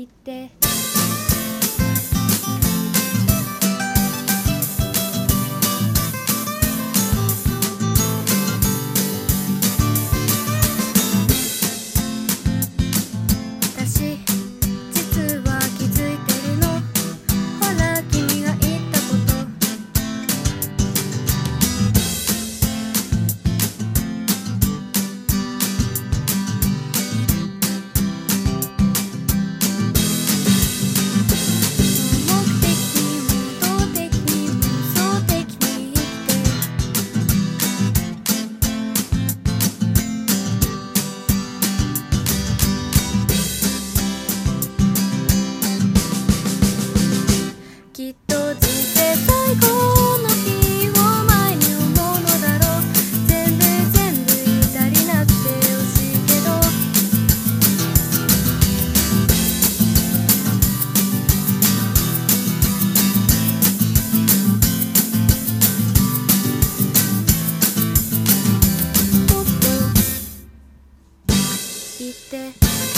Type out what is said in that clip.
言って私実は気づいてるのほら君が言ったこと目的にも動的にも相的に生きてきっと人生最後の日を前に思うのだろう全部言いたりなってほしいけどもっと言って